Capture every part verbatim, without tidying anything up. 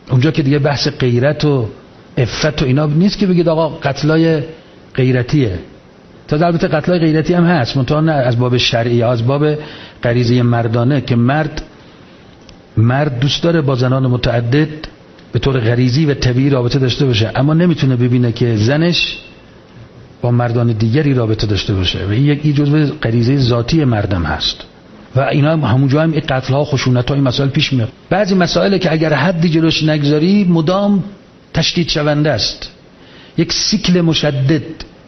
اونجا که دیگه بحث غیرت و عفت و اینا نیست که بگید آقا قتلای غیرتیه. تا البته قتلای غیرتی هم هست، منتها نه از باب شرعی، از باب غریزه مردانه که مرد مرد دوست داره با زنان متعدد به طور غریزی و طبیعی رابطه داشته باشه، اما نمیتونه ببینه که زنش با مردان دیگری رابطه داشته باشه و این یک جزء غریزه ذاتی مردم هست و اینا همونجا هم این قتل ها، خشونت ها، این مسائل پیش میاد. بعضی مسائل که اگر حدی جلوش نگذاری مدام تشدید شونده است، یک سیکل مشدد،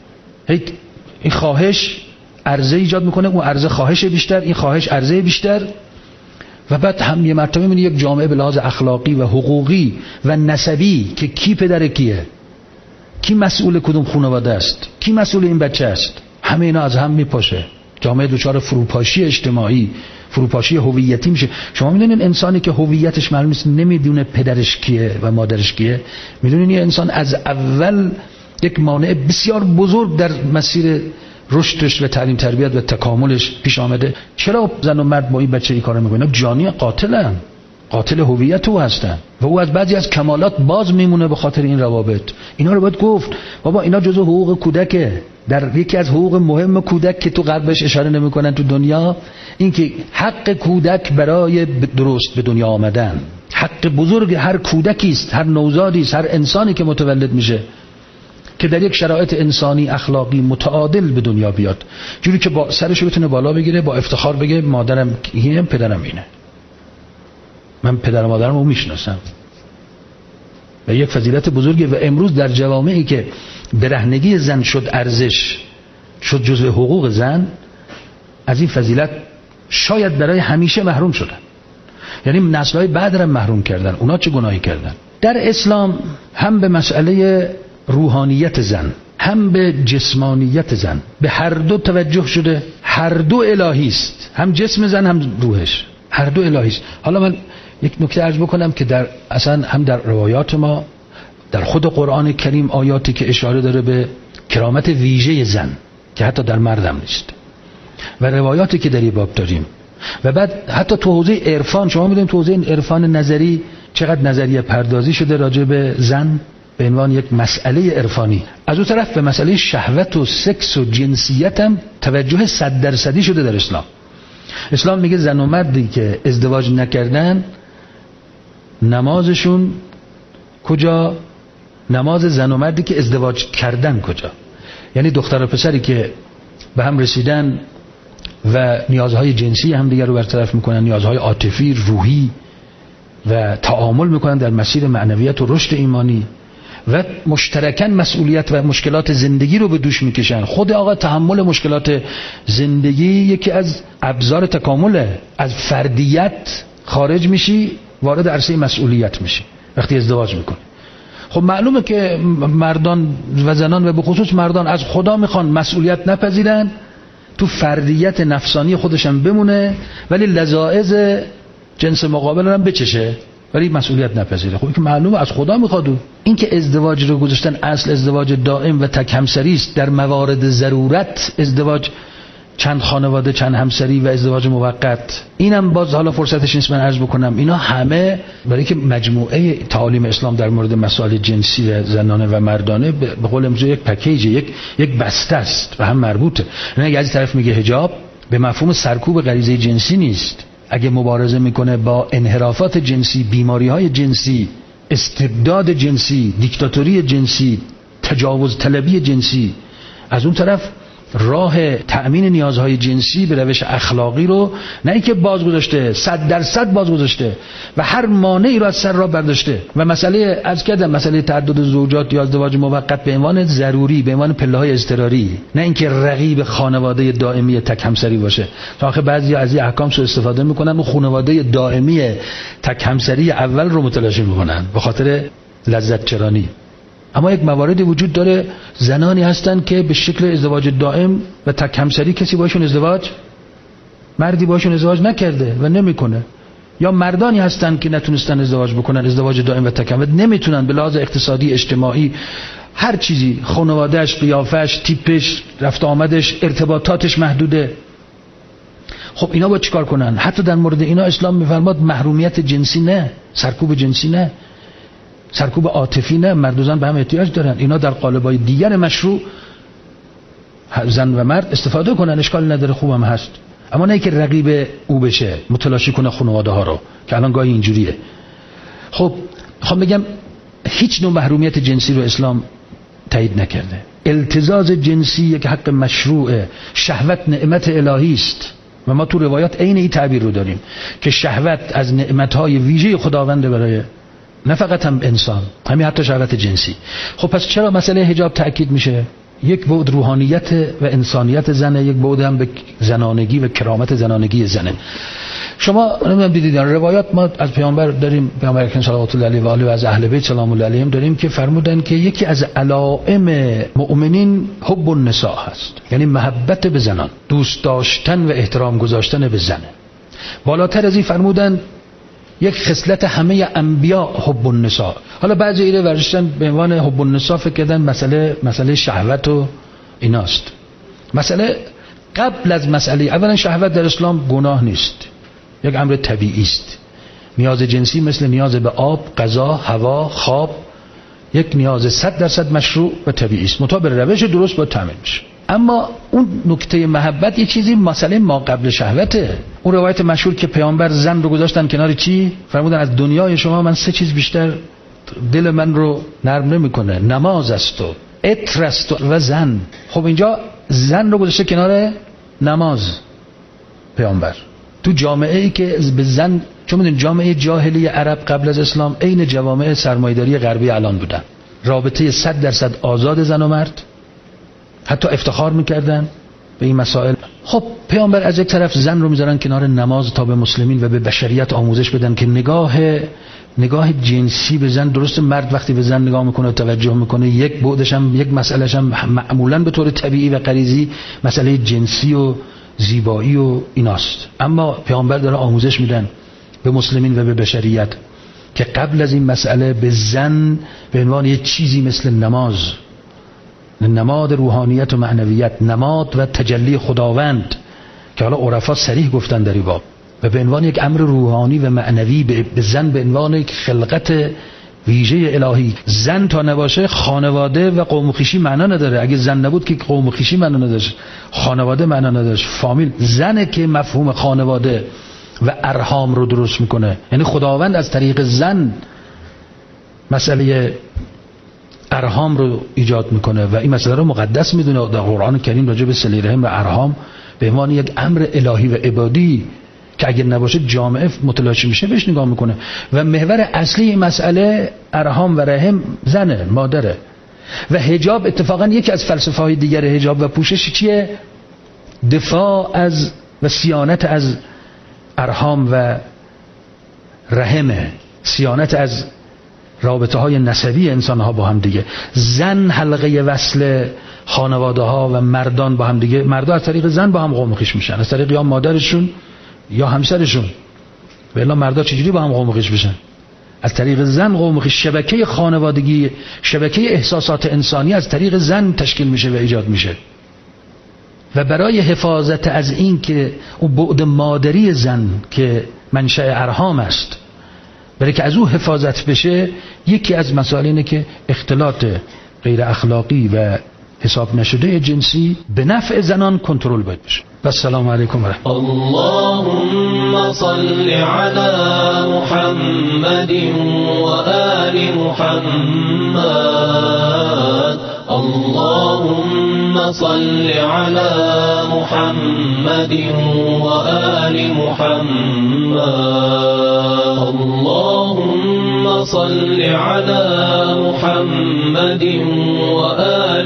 این خواهش عرضه ایجاد میکنه، اون عرضه خواهش بیشتر، این خواهش عرضه بیشتر و بعد هم یه مرتبه میبینی یک جامعه به لحاظ اخلاقی و حقوقی و نسبی که کی پدر کیه، کی مسئول کدوم خانواده است، کی مسئول این بچه است، همه اینا از هم میپاشه. جامعه دچار فروپاشی اجتماعی، فروپاشی هویتی میشه. شما میدونین انسانی که هویتش معلوم نیست، نمیدونه پدرش کیه و مادرش کیه، میدونین این انسان از اول یک مانع بسیار بزرگ در مسیر رشدش و تعلیم تربیت و تکاملش پیش آمده. چرا زن و مرد با این بچه این کارو میکنن؟ جانی قاتلن، قاتل هویت او هستن و او از بعضی از کمالات باز میمونه به خاطر این روابط. اینا رو باید گفت بابا اینا جزء حقوق کودکه. در یکی از حقوق مهم کودک که تو غرب بهش اشاره نمیکنن تو دنیا، این که حق کودک برای درست به دنیا آمدن، حق بزرگ هر کودکی است، هر نوزادی است، هر انسانی که متولد میشه که در یک شرایط انسانی اخلاقی متعادل به دنیا بیاد، جوری که با سرش بتونه بالا بگیره، با افتخار بگه مادرم اینه، پدرم اینه، من پدر و مادرم رو میشناسم. و یک فضیلت بزرگه و امروز در جوامعی که برهنگی زن شد ارزش، شد جزء حقوق زن، از این فضیلت شاید برای همیشه محروم شدن. یعنی نسل‌های بعد را محروم کردن. اونا چه گناهی کردن؟ در اسلام هم به مسئله روحانیت زن، هم به جسمانیت زن، به هر دو توجه شده. هر دو الهی است، هم جسم زن هم روحش، هر دو الهی است. حالا من یک نکته عرض بکنم که در اصلا هم در روایات ما، در خود قرآن کریم آیاتی که اشاره داره به کرامت ویژه زن که حتی در مردم نیست و روایاتی که در این باب داریم و بعد حتی تو حوزه عرفان، شما میدونید تو حوزه عرفان نظری چقدر نظریه پردازی شده راجع به زن به عنوان یک مسئله عرفانی. از اون طرف به مسئله شهوت و سکس و جنسیت هم توجه صد درصدی شده در اسلام. اسلام میگه زن و مردی که ازدواج نکردن نمازشون کجا، نماز زن و مردی که ازدواج کردن کجا. یعنی دختر و پسری که به هم رسیدن و نیازهای جنسی هم دیگر رو برطرف میکنن، نیازهای عاطفی، روحی و تعامل میکنن در مسیر معنویت و رشد ایمانی و مشترکاً مسئولیت و مشکلات زندگی رو به دوش میکشن. خود آقا تحمل مشکلات زندگی یکی از ابزار تکامله. از فردیت خارج میشی، وارد عرصه مسئولیت میشی وقتی ازدواج میکنی. خب معلومه که مردان و زنان و به خصوص مردان از خدا میخوان مسئولیت نپذیرن، تو فردیت نفسانی خودشم بمونه، ولی لذاذ جنس مقابل رو هم بچشه ولی مسئولیت نپذیره. خب این که معلومه از خدا میخواد. این که ازدواج رو گذاشتن اصل ازدواج دائم و تک همسری است، در موارد ضرورت ازدواج چند خانواده، چند همسری و ازدواج موقت، اینم باز حالا فرصتش نیست من عرض بکنم. اینا همه برای که مجموعه تعالیم اسلام در مورد مسائل جنسی و زنانه و مردانه به قول امروز یک پکیج، یک یک بسته است و هم مربوطه. نه از طرف میگه حجاب به مفهوم سرکوب غریزه جنسی نیست. اگه مبارزه میکنه با انحرافات جنسی، بیماری‌های جنسی، استبداد جنسی، دیکتاتوری جنسی، تجاوز طلبی جنسی، از اون طرف راه تأمین نیازهای جنسی به روش اخلاقی رو نه اینکه باز گذاشته، صد درصد باز گذاشته و هر مانعی رو از سر راه برداشته و مسئله از کردم مسئله تعدد زوجات یا ازدواج موقت به عنوان ضروری، به عنوان پله‌های اضطراری، نه اینکه رقیب خانواده دائمی تک همسری باشه. تا آخه بعضی از این احکام سوء استفاده میکنن و خانواده دائمی تک همسری اول رو متلاشی میکنن به خاطر لذت چرانی. اما یک مواردی وجود داره، زنانی هستن که به شکل ازدواج دائم و تک همسری کسی باشون ازدواج، مردی باشون ازدواج نکرده و نمیکنه، یا مردانی هستن که نتونستن ازدواج بکنن، ازدواج دائم و تک همسری نمیتونن به لحاظ اقتصادی، اجتماعی، هر چیزی، خانواده‌اش، قیافش، تیپش، رفت آمدش، ارتباطاتش محدوده. خب اینا باید چیکار کنن؟ حتی در مورد اینا اسلام میفرماد محرومیت جنسی نه، سرکوب جنسی نه. سرکوب عاطفی نه، مرد و زن به هم احتیاج دارن. اینا در قالب‌های دیگر مشروع زن و مرد استفاده کنن، اشکال نداره، خوبم هست. اما نه که رقیب او بشه، متلاشی کنه خانواده ها رو، که الان گاهی اینجوریه. خب خب بگم هیچ نوع محرومیت جنسی رو اسلام تایید نکرده. التزاز جنسی یک حق مشروعه. شهوت نعمت الهی است و ما تو روایات عین این تعبیر رو داریم که شهوت از نعمت‌های ویژه خداونده برای نه فقط هم انسان، همین حتی شهوت جنسی. خب پس چرا مسئله حجاب تأکید میشه؟ یک بعد روحانیت و انسانیت زنه، یک بعد هم به زنانگی و کرامت زنانگی زنه. شما نمیدونم دیدید روایات ما از پیامبر داریم، پیامبر اکرم صلوات الله علیه و آله و از اهل بیت سلام الله علیهم داریم که فرمودن که یکی از علائم مؤمنین حب النساء هست، یعنی محبت به زنان، دوست داشتن و احترام گذاشتن به زنه. بالاتر از این فرمودن یک خصلت همه انبیا حب النساء. حالا بعضی ایره ورشتن به عنوان حب النساء فکر کردن مسئله مسئله شهوت و ایناست. مسئله قبل از مسئله، اولا شهوت در اسلام گناه نیست، یک امر طبیعی است. نیاز جنسی مثل نیاز به آب، غذا، هوا، خواب یک نیاز صد درصد مشروع و طبیعی است، مطابق روش درست با تامین میشه. اما اون نکته محبت یه چیزی مسئله ما قبل شهوته. اون روایت مشهور که پیامبر زن رو گذاشتن کنار چی؟ فرمودن از دنیای شما من سه چیز بیشتر دل من رو نرم نمیکنه، نماز است و عطر است و زن. خب اینجا زن رو گذاشته کنار نماز پیامبر تو جامعه ای که به زن، چون میدونید جامعه جاهلی عرب قبل از اسلام عین جوامع سرمایه‌داری غربی الان بودن، رابطه صد درصد آزاد زن و مرد، حتی افتخار میکردن به این مسائل. خب پیامبر از یک طرف زن رو میذارن کنار نماز تا به مسلمین و به بشریت آموزش بدن که نگاه نگاه جنسی به زن، درست مرد وقتی به زن نگاه میکنه و توجه میکنه یک بعدش هم یک مسئلهش هم معمولا به طور طبیعی و غریزی مسئله جنسی و زیبایی و ایناست، اما پیامبر داره آموزش میدن به مسلمین و به بشریت که قبل از این مسئله به زن به عنوان یک چیزی مثل نماز، نماد روحانیت و معنویت، نماد و تجلی خداوند که حالا عرفا صریح گفتن در این باب، و به عنوان یک امر روحانی و معنوی به زن به عنوان یک خلقت ویژه الهی. زن تا نباشه خانواده و قوم و خویشی معنا نداره. اگه زن نبود که قوم و خویشی معنا نداشت، خانواده معنا نداشت، فامیل. زنه که مفهوم خانواده و ارحام رو درست میکنه. یعنی خداوند از طریق زن مسئله ارحام رو ایجاد میکنه و این مسئله رو مقدس میدونه. در قرآن کریم راجع به صله رحم و ارحام به عنوان یک امر الهی و عبادی که اگر نباشه جامعه متلاشی میشه بهش نگاه میکنه. و محور اصلی این مسئله ارحام و رحم زنه، مادره. و حجاب اتفاقا یکی از فلسفه های دیگر حجاب و پوشش چیه؟ دفاع از و صیانت از ارحام و رحمه، صیانت از رابطه های نسبی انسان ها با هم دیگه. زن حلقه وصل خانواده ها و مردان با هم دیگه. مردها از طریق زن با هم قوم و خویش میشن، از طریق یا مادرشون یا همسرشون. و الا مردها چجوری با هم قوم و خویش بشن؟ از طریق زن قوم و خویش. شبکه خانوادگی، شبکه احساسات انسانی از طریق زن تشکیل میشه و ایجاد میشه. و برای حفاظت از این که اون بعد مادری زن که منشأ ارحام است، برای که از او حفاظت بشه، یکی از مسائل اینه که اختلاط غیر اخلاقی و حساب نشده جنسی به نفع زنان کنترل باید بشه. و السلام علیکم و رحمت الله. اللهم صل علی محمد و آل محمد. اللهم صل علی محمد و آل محمد. اللهم صل علی محمد و آل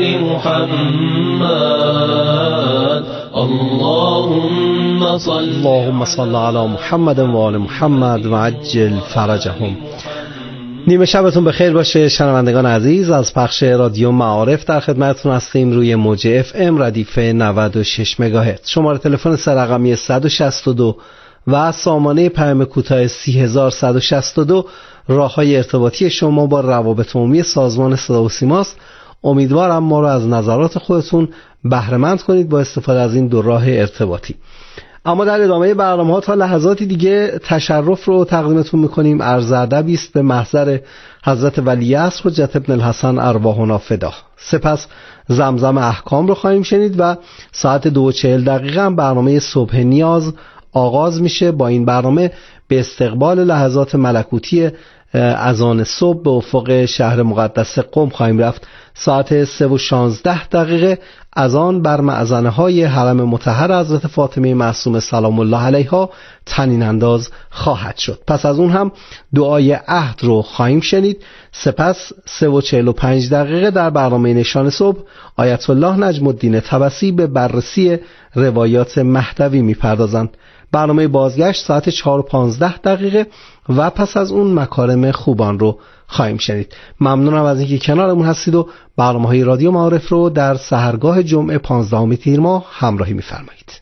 محمد. اللهم صل اللهم صل علی محمد و آل محمد و عجل فرجهم. نیمه شبتون بخیر باشه شنوندگان عزیز. از پخش رادیو معارف در خدمتتون هستیم روی موج اف ام ردیف نود و شش مگاهرتز. شماره تلفن سررقمی صد و شصت و دو و سامانه پیام کوتاه سی هزار و صد و شصت و دو راههای ارتباطی شما با روابط عمومی سازمان صدا و سیماست. امیدوارم ما رو از نظرات خودتون بهره مند کنید با استفاده از این دو راه ارتباطی. اما در ادامه برنامه‌ها تا لحظاتی دیگه تشرف رو تقدیمتون میکنیم. عرض ادبی است به محضر حضرت ولیعصر حجت ابن الحسن ارواحنا فدا. سپس زمزم احکام رو خواهیم شنید و ساعت دو و چهل دقیقه هم برنامه صبح نیاز آغاز میشه. با این برنامه به استقبال لحظات ملکوتی اذان صبح به افق شهر مقدس قم خواهیم رفت. ساعت سه و شانزده دقیقه اذان بر مأذنه های حرم مطهر حضرت فاطمه معصومه سلام الله علیها طنین انداز خواهد شد. پس از اون هم دعای عهد رو خواهیم شنید. سپس سه و چهل و پنج دقیقه در برنامه نشان صبح آیت الله نجم الدین طبسی به بررسی روایات مهدوی میپردازند. برنامه بازگشت ساعت چهار و پانزده دقیقه و پس از اون مکارم خوبان رو خواهیم شنید. ممنونم از اینکه کنارمون هستید و برنامه‌های رادیو معارف رو در سحرگاه جمعه پانزدهم تیر ماه همراهی می‌فرمایید.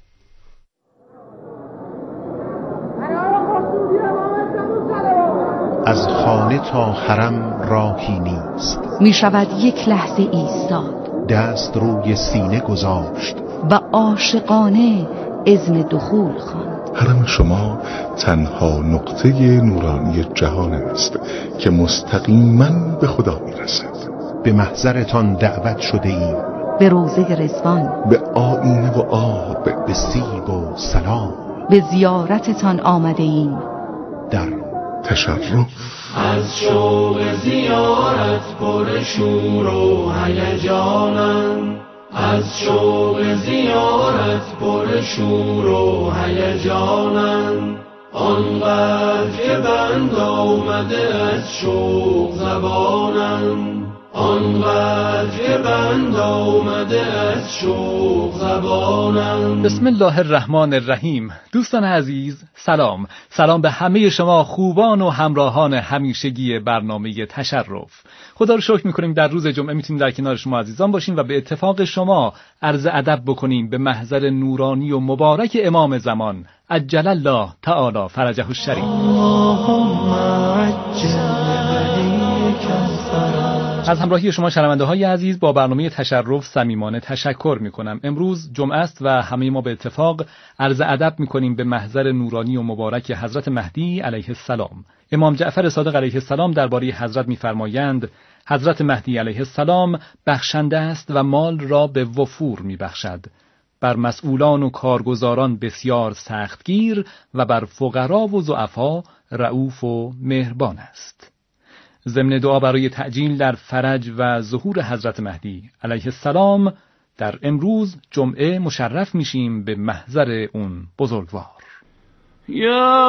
از خانه تا حرم راهی نیست، می شود یک لحظه ایستاد، دست روی سینه گذاشت و عاشقانه اذن دخول خواند. حرم شما تنها نقطه نورانی جهان است که مستقیما به خدا میرسد. به محضرتان دعوت شده ایم، به روضه رضوان، به آینه و آب، به سیب و سلام، به زیارتتان آمده ایم. در تشرف از شوق زیارت پر شور و هیجانم، از شوق زیارت پر شور و هیجانم، آنقدر که بند آمده از شوق زبانم، آنقدر که بند آمده از شوق زبانم. بسم الله الرحمن الرحیم. دوستان عزیز سلام. سلام به همه شما خوبان و همراهان همیشگی برنامه تشرف. خدا رو شکر میکنیم در روز جمعه میتونیم در کنار شما عزیزان باشیم و به اتفاق شما عرض ادب بکنیم به محضر نورانی و مبارک امام زمان عجل الله تعالی فرجه الشریف. از همراهی شما شنونده های عزیز با برنامه تشرف صمیمانه تشکر می کنم. امروز جمعه است و همه ما به اتفاق عرض ادب می کنیم به محضر نورانی و مبارک حضرت مهدی علیه السلام. امام جعفر صادق علیه السلام درباره حضرت می فرمایند حضرت مهدی علیه السلام بخشنده است و مال را به وفور می بخشد. بر مسئولان و کارگزاران بسیار سختگیر و بر فقرا و ضعفا رؤوف و مهربان است. ضمن دعا برای تعجیل در فرج و ظهور حضرت مهدی علیه السلام در امروز جمعه مشرف میشیم به محضر اون بزرگوار. یا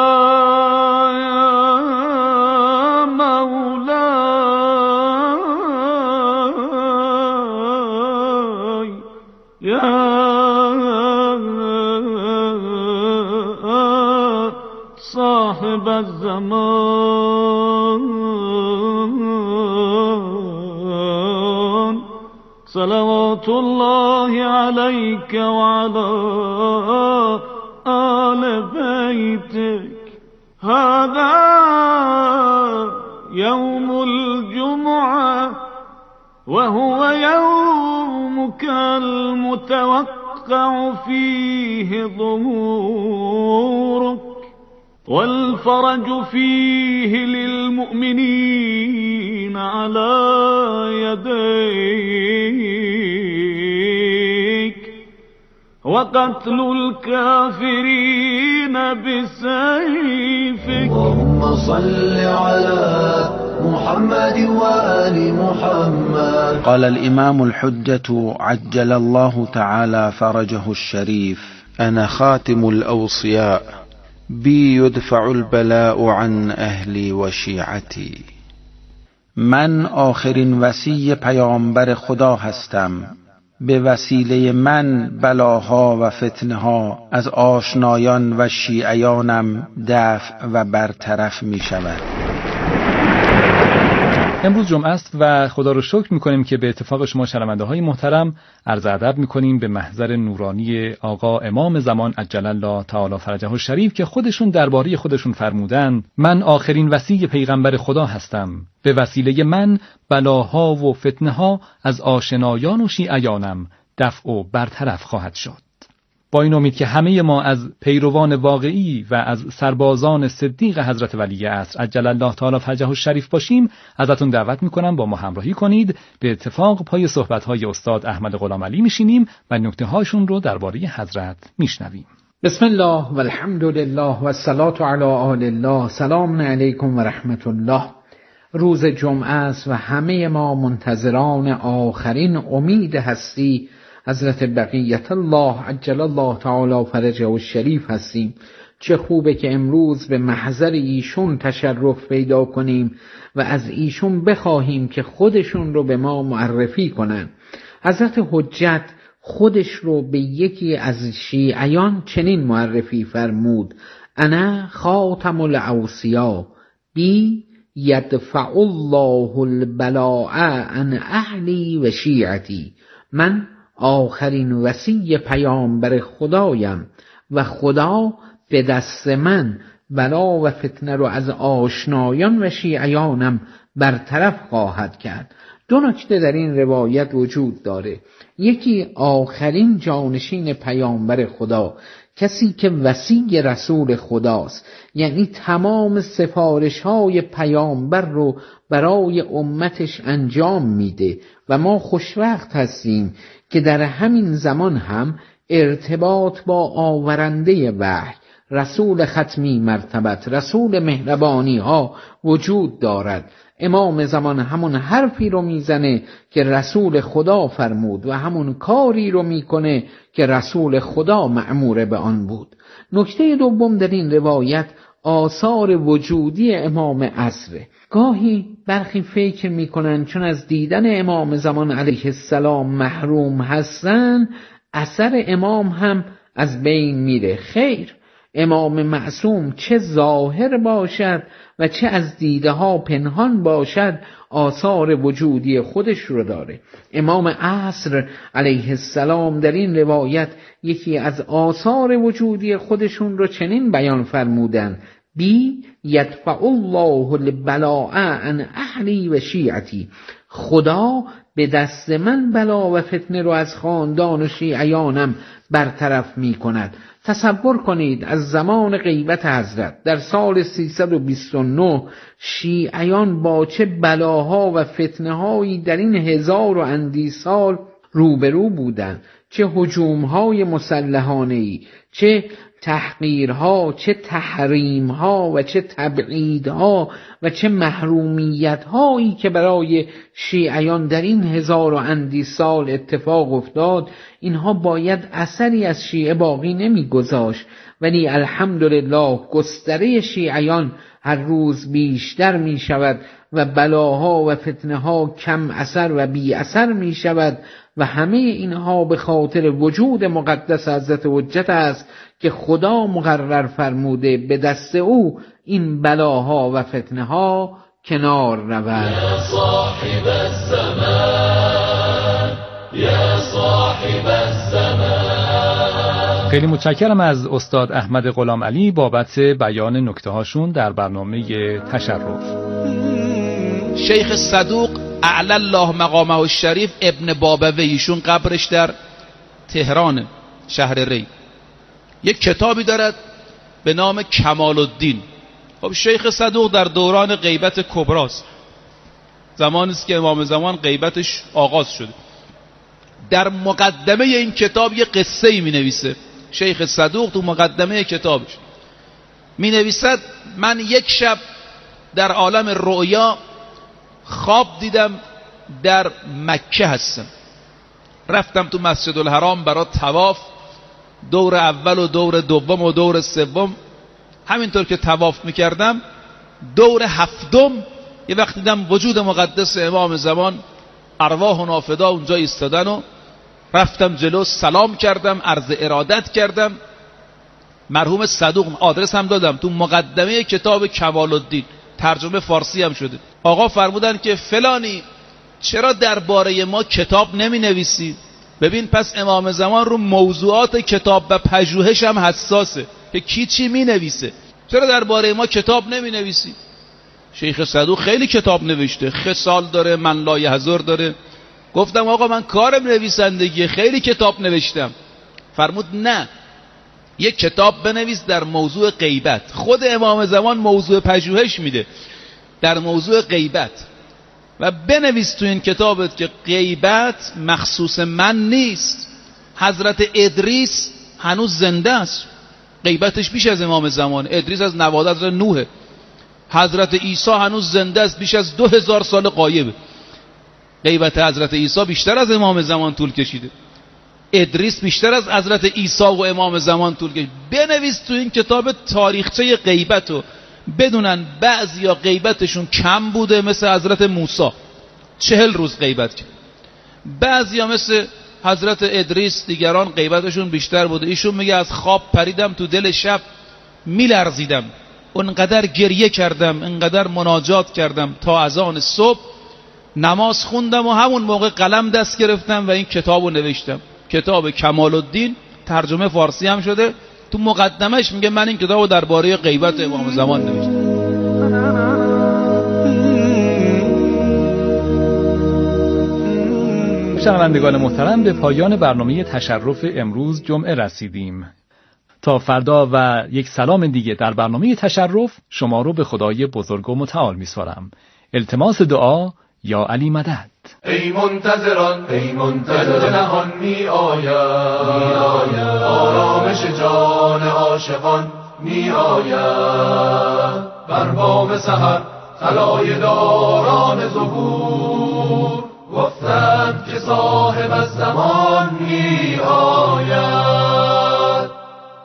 مولای یا صاحب الزمان صلوات الله عليك وعلى آل بيتك. هذا يوم الجمعة وهو يومك المتوقع فيه ظهورك والفرج فيه للمؤمنين على يديك وقتل الكافرين بسيفك. اللهم صل على محمد وآل محمد. قال الإمام الحجة عجل الله تعالى فرجه الشريف: أنا خاتم الأوصياء بی یدفع البلاء عن اهلی و شیعتی. من آخرین وصی پیامبر خدا هستم، به وسیله من بلاها و فتنها از آشنایان و شیعیانم دفع و برطرف می شود. امروز جمعه است و خدا رو شکر می‌کنیم که به اتفاق شما شنونده های محترم عرض ادب می‌کنیم به محضر نورانی آقا امام زمان عجل الله تعالی فرجه الشریف که خودشون درباره خودشون فرمودن من آخرین وصی پیغمبر خدا هستم، به وسیله من بلاها و فتنه‌ها از آشنایان و شیعیانم دفع و برطرف خواهد شد. با این امید که همه ما از پیروان واقعی و از سربازان صدیق حضرت ولی عصر عجل الله تعالی فرجه الشریف باشیم، ازتون دعوت میکنم با ما همراهی کنید. به اتفاق پای صحبت‌های استاد احمد غلام علی میشینیم و نکته‌هاشون رو درباره حضرت میشنویم. بسم الله و الحمد لله و الصلاة علی آل الله. سلام علیکم و رحمت الله. روز جمعه است و همه ما منتظران آخرین امید هستی حضرت بقیت الله عجل الله تعالی فرجه الشریف هستیم. چه خوبه که امروز به محضر ایشون تشرف پیدا کنیم و از ایشون بخواهیم که خودشون رو به ما معرفی کنن. حضرت حجت خودش رو به یکی از شیعیان چنین معرفی فرمود: انا خاتم الاوصیا بی یدفع الله البلاء عن اهلی و شیعتی. من آخرین وصی پیامبر خدایم و خدا به دست من بلا و فتنه رو از آشنایان و شیعیانم برطرف خواهد کرد. دو نکته در این روایت وجود داره. یکی آخرین جانشین پیامبر خدا، کسی که وصی رسول خداست، یعنی تمام سفارش های پیامبر رو برای امتش انجام میده و ما خوشوقت هستیم که در همین زمان هم ارتباط با آورنده وحی، رسول ختمی مرتبت، رسول مهربانی ها وجود دارد. امام زمان همون حرفی رو میزنه که رسول خدا فرمود و همون کاری رو میکنه که رسول خدا مأمور به آن بود. نکته دوم در این روایت آثار وجودی امام عصره. گاهی برخی فکر میکنن چون از دیدن امام زمان علیه السلام محروم هستن اثر امام هم از بین میره. خیر، امام معصوم چه ظاهر باشد و چه از دیده ها پنهان باشد آثار وجودی خودش رو داره. امام عصر علیه السلام در این روایت یکی از آثار وجودی خودشون رو چنین بیان فرمودن: بی یدفع الله البلاء عن اهلی و شیعتی. خدا به دست من بلا و فتنه رو از خاندان و شیعیانم برطرف می کند. تصور کنید از زمان غیبت حضرت در سال سیصد و بیست و نه شیعیان با چه بلاها و فتنه هایی در این هزار و اندی سال روبرو بودند. چه هجومهای مسلحانه‌ای، چه تحقیرها، چه تحریمها و چه تبعیدها و چه محرومیتهایی که برای شیعیان در این هزار و اندی سال اتفاق افتاد. اینها باید اثری از شیعه باقی نمی گذاشت، ولی الحمدلله گستره شیعیان هر روز بیشتر می شود و بلاها و فتنه ها کم اثر و بی اثر می شود و همه اینها به خاطر وجود مقدس حضرت حجت است که خدا مقرر فرموده به دست او این بلاها و فتنه ها کنار رود. یا صاحب الزمان، یا صاحب الزمان. خیلی متشکرم از استاد احمد غلام علی بابت بیان نکته هاشون در برنامه تشرف. شیخ صدوق اعلی الله مقامه الشریف ابن بابوی، ایشون قبرش در تهران شهر ری. یک کتابی دارد به نام کمال الدین. خب شیخ صدوق در دوران غیبت کبراست، زمانی است که امام زمان غیبتش آغاز شده. در مقدمه این کتاب یک قصه ای می نویسه شیخ صدوق. تو مقدمه کتابش می نویسد: من یک شب در عالم رؤیا خواب دیدم در مکه هستم، رفتم تو مسجد الحرام برای طواف، دور اول و دور دوم و دور سوم. همینطور که طواف میکردم دور هفتم یه وقت دیدم وجود مقدس امام زمان، ارواح و نافدا اونجا ایستادن و رفتم جلو، سلام کردم، عرض ارادت کردم. مرحوم صدوق آدرس هم دادم تو مقدمه کتاب کمال الدین، ترجمه فارسی هم شده. آقا فرمودن که فلانی چرا درباره ما کتاب نمی نویسی؟ ببین پس امام زمان رو موضوعات کتاب و پژوهش هم حساسه که کی چی می نویسه. چرا درباره ما کتاب نمی نویسی؟ شیخ صدوق خیلی کتاب نوشته، خصال داره، من لایحضر داره. گفتم آقا من کارم نویسندگی، خیلی کتاب نوشتم. فرمود نه، یک کتاب بنویس در موضوع غیبت. خود امام زمان موضوع پژوهش میده در موضوع غیبت و بنویس تو این کتابت که غیبت مخصوص من نیست. حضرت ادریس هنوز زنده است، غیبتش بیش از امام زمان. ادریس از نواد حضرت نوحه. حضرت عیسی هنوز زنده است، بیش از دو هزار سال غایبه. غیبت حضرت عیسی بیشتر از امام زمان طول کشیده. ادریس بیشتر از حضرت عیسی و امام زمان طول کشید. بنویس تو این کتاب تاریخچه غیبت رو، بدونن بعضیا غیبتشون کم بوده مثل حضرت موسی چهل روز غیبت کرد، بعضیا مثل حضرت ادریس دیگران غیبتشون بیشتر بوده. ایشون میگه از خواب پریدم تو دل شب میلرزیدم، اونقدر گریه کردم، انقدر مناجات کردم تا اذان صبح نماز خوندم و همون موقع قلم دست گرفتم و این کتابو نوشتم. کتاب کمال الدین ترجمه فارسی هم شده. تو مقدمش میگه من این کتابو درباره غیبت امام زمان نوشتم. شنوندگان محترم، به پایان برنامه تشرف امروز جمعه رسیدیم. تا فردا و یک سلام دیگه در برنامه تشرف شما رو به خدای بزرگ و متعال میسپارم. التماس دعا یا علی مدد. ای منتظران، ای منتظر نهان می آید، آرامش جان عاشقان می آید. بر بام سحر طلایه داران ظهور گفتند که صاحب الزمان می آید.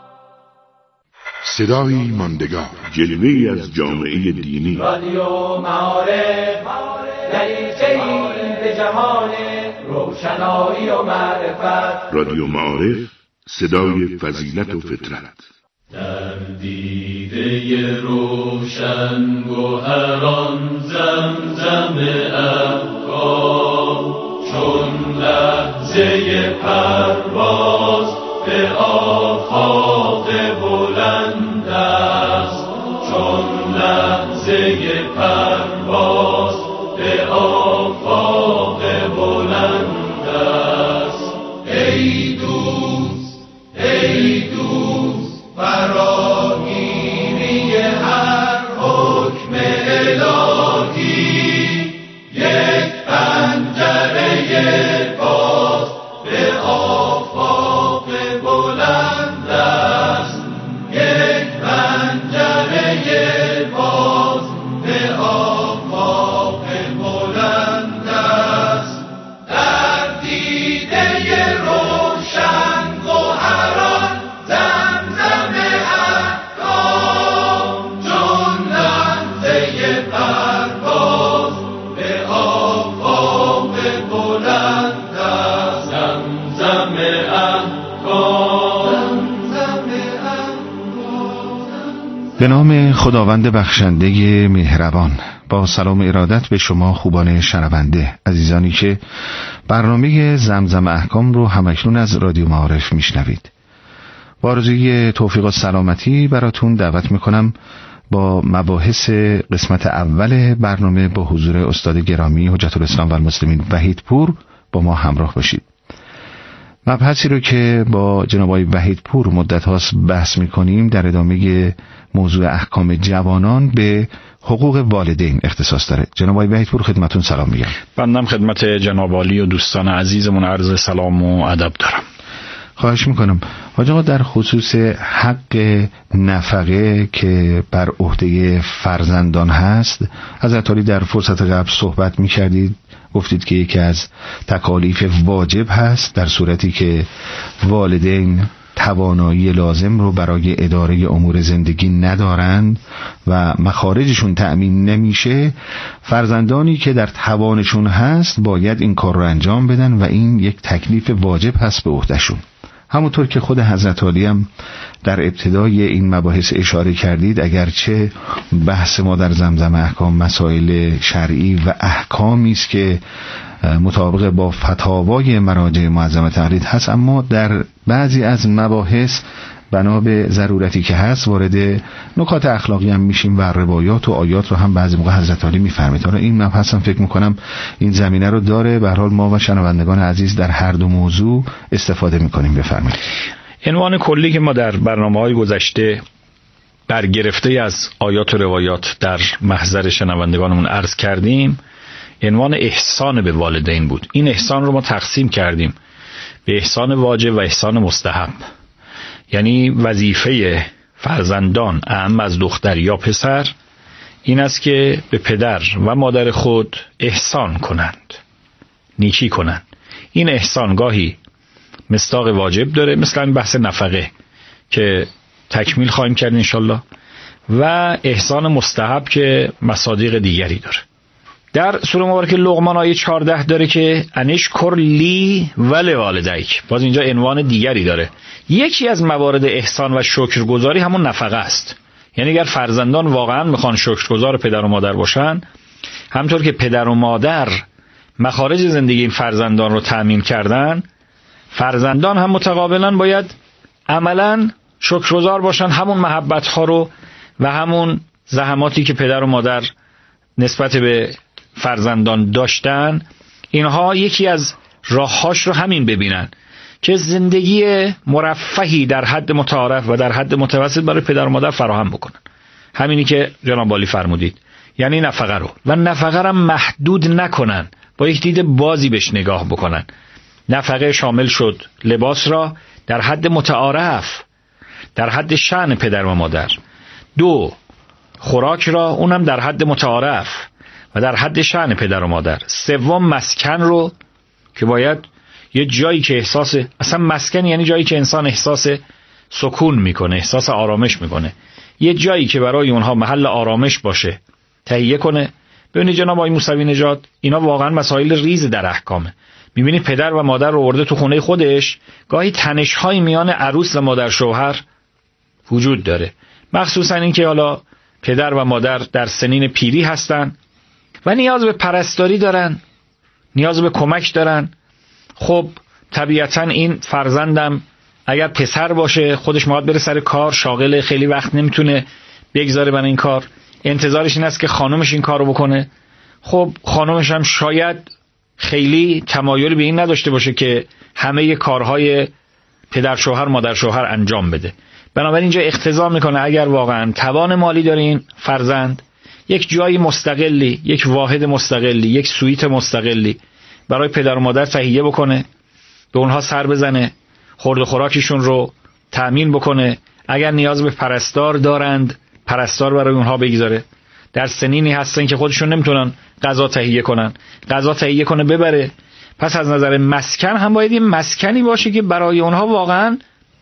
صدایی ماندگار، جلوه‌ای از جامعه دینی. رادیو معارف، دریچه‌ای به جهان روشنایی و معرفت. رادیو معارف، صدای فضیلت و فطرت. در دیده روشن گوهران زمزم افکار، چون لحظه پرواز به آفاق بلند است، چون لحظه پرواز به آفاق بلند است. ای دوست، ای دوست، فراگیری هر حکم الهی، یک پنجره باز به آفاق بلند است، یک پنجره باز به آفاق بلند است. در دیده روشن گوهران زمزم احکام، چون لحظه پرواز به آفاق بلند است. زمزم احکام، زمزم احکام. به نام خداوند بخشنده مهربان، با سلام ارادت به شما خوبان شنونده عزیزانی که برنامه زمزم احکام رو همکنون از رادیو معارف میشنوید. با آرزوی توفیق و سلامتی براتون دعوت میکنم با مباحث قسمت اول برنامه با حضور استاد گرامی حجت الاسلام و المسلمین وحید پور با ما همراه باشید. مبحثی رو که با جناب آقای وحید پور مدت هاست بحث میکنیم در ادامه موضوع احکام جوانان به حقوق والدین اختصاص داره. جناب آقای وحید پور خدمتون سلام میگم. بنده خدمت جناب عالی و دوستان عزیزمون عرض سلام و ادب دارم. خواهش میکنم. حاج آقا، در خصوص حق نفقه که بر عهده فرزندان هست، حضرت عالی در فرصت قبل صحبت میکردید، گفتید که یکی از تکالیف واجب هست در صورتی که والدین توانایی لازم رو برای اداره امور زندگی ندارند و مخارجشون تأمین نمیشه، فرزندانی که در توانشون هست باید این کار رو انجام بدن و این یک تکلیف واجب هست به عهدهشون. همونطور که خود حضرت عالی هم در ابتدای این مباحث اشاره کردید، اگرچه بحث ما در زمزم احکام مسائل شرعی و احکامی است که مطابق با فتاوای مراجع معظمه تقلید هست، اما در بعضی از مباحث بنا به ضرورتی که هست وارد نکات اخلاقی هم میشیم و روایات و آیات رو هم بعضی موقع حضرت عالی میفرمید. حالا این مبحث هم فکر میکنم این زمینه رو داره. به هر حال ما و شنوندگان عزیز در هر دو موضوع استفاده میکنیم. بفرمایید. عنوان کلی که ما در برنامه‌های گذشته برگرفته از آیات و روایات در محضر شنوندگانمون عرض کردیم، عنوان احسان به والدین بود. این احسان رو ما تقسیم کردیم به احسان واجب و احسان مستحب. یعنی وظیفه فرزندان، اعم از دختر یا پسر، این است که به پدر و مادر خود احسان کنند، نیکی کنند. این احسان گاهی مصداق واجب داره، مثل این بحث نفقه که تکمیل خواهیم کرد انشالله، و احسان مستحب که مصادیق دیگری داره. در سوره مبارکه لقمان آیه چهارده داره که انشکر لی ولوالدیک، باز اینجا عنوان دیگری داره. یکی از موارد احسان و شکرگزاری همون نفقه است. یعنی اگر فرزندان واقعا میخوان شکرگزار پدر و مادر باشن، همطور که پدر و مادر مخارج زندگی این فرزندان رو تأمین کردن، فرزندان هم متقابلا باید عملا شکرگزار باشن، همون محبت ها رو و همون زحماتی که پدر و مادر نسبت به فرزندان داشتن، اینها یکی از راههاش رو همین ببینن که زندگی مرفهی در حد متعارف و در حد متوسط برای پدر و مادر فراهم بکنن. همینی که جناب عالی فرمودید، یعنی نفقه رو، و نفقه رو محدود نکنن، با یک دید بازی بهش نگاه بکنن. نفقه شامل شد لباس را در حد متعارف، در حد شأن پدر و مادر. دو، خوراک را، اونم در حد متعارف و در حد شأن پدر و مادر. سوم، مسکن رو که باید یه جایی که احساس، اصلا مسکن یعنی جایی که انسان احساس سکون میکنه، احساس آرامش میکنه، یه جایی که برای اونها محل آرامش باشه تهیه کنه. ببینید جناب آقای موسوی نژاد، اینا واقعا مسائل ریز در احکامه. میبینید پدر و مادر رو آورده تو خونه خودش، گاهی تنش‌های میان عروس و مادر شوهر وجود داره، مخصوصا این که حالا پدر و مادر در سنین پیری هستن و نیاز به پرستاری دارن، نیاز به کمک دارن. خب طبیعتا این فرزندم اگر پسر باشه، خودش باید بره سر کار، شاغل، خیلی وقت نمیتونه بگذاره برای این کار، انتظارش این است که خانومش این کارو بکنه. خب خانومش هم شاید خیلی تمایلی به این نداشته باشه که همه کارهای پدر شوهر مادر شوهر انجام بده. بنابراین اینجا اقتضا میکنه اگر واقعا توان مالی داره این فرزند، یک جایی مستقلی، یک واحد مستقلی، یک سویت مستقلی برای پدر و مادر تهیه بکنه، به اونها سر بزنه، خورد و خوراکشون رو تأمین بکنه. اگر نیاز به پرستار دارند، پرستار برای اونها بگذاره. در سنینی هستن که خودشون نمیتونن غذا تهیه کنن، غذا تهیه کنه ببره. پس از نظر مسکن هم باید این مسکنی باشه که برای اونها واقعا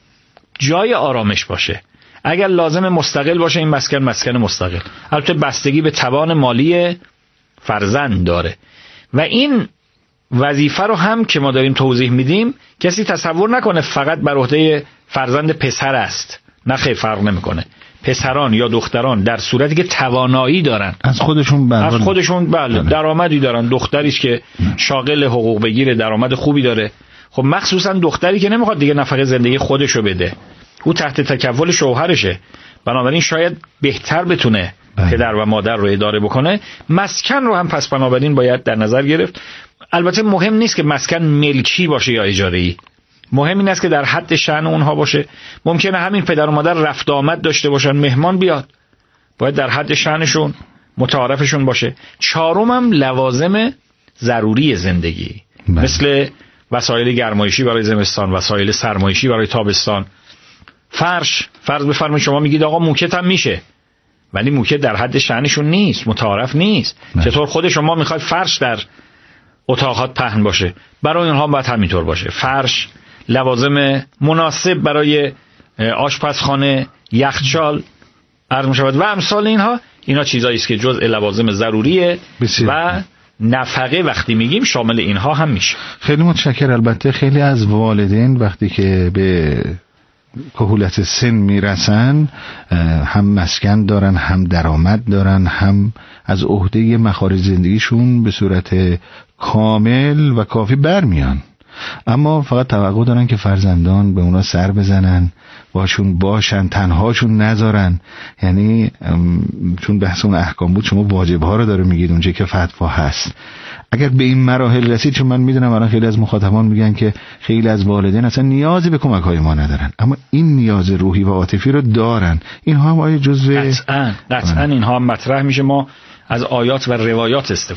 جای آرامش باشه. اگر لازم مستقل باشه، این مسکن مسکن مستقل، البته بستگی به توان مالی فرزند داره. و این وظیفه رو هم که ما داریم توضیح میدیم، کسی تصور نکنه فقط بر عهده فرزند پسر است. نه خیر، فرق نمیکنه. پسران یا دختران در صورتی که توانایی دارن، از خودشون از خودشون بله درآمدی دارن، دختریش که شاغل حقوق بگیره، درآمد خوبی داره، خب مخصوصا دختری که نمیخواد دیگه نفقه زندگی خودشو بده، او تحت تکفل شوهرشه، بنابراین شاید بهتر بتونه بله. پدر و مادر رو اداره بکنه. مسکن رو هم پس بنابراین باید در نظر گرفت. البته مهم نیست که مسکن ملکی باشه یا اجاره‌ای، مهم این است که در حد شأن اونها باشه. ممکنه همین پدر و مادر رفت آمد داشته باشن، مهمان بیاد، باید در حد شأنشون متعارفشون باشه. چهارم هم لوازم ضروری زندگی بله. مثل وسایل گرمایشی برای زمستان، وسایل سرمایشی برای تابستان، فرش. فرض بفرمایید شما میگید آقا موکت هم میشه، ولی موکت در حد شأنشون نیست، متعارف نیست بله. چطور خود شما میخواید فرش در اتاقات پهن باشه، برای اونها باید همینطور باشه. فرش، لوازم مناسب برای آشپزخانه، یخچال، عرض می‌شود و امثال اینها، اینا چیزایی است که جزء لوازم ضروریه بسیار. و نفقه وقتی میگیم شامل اینها هم میشه. خیلی متشکرم. البته خیلی از والدین وقتی که به کهولت سن میرسن، هم مسکن دارن، هم درآمد دارن، هم از عهده مخارج زندگیشون به صورت کامل و کافی برمیان، اما فقط توقع دارن که فرزندان به اونا سر بزنن، باشون باشن، تنهاشون نذارن. یعنی چون بحث اون احکام بود، شما واجبها رو داره میگید اونجا که فتوا هست، اگر به این مراحل رسید، چون من میدونم الان خیلی از مخاطبان میگن که خیلی از والدین اصلا نیازی به کمک های ما ندارن، اما این نیاز روحی و عاطفی رو دارن. اینها هم آیا جزء قطعاً قطعاً اینها هم مطرح میشه. ما از آیات و روایات استفاده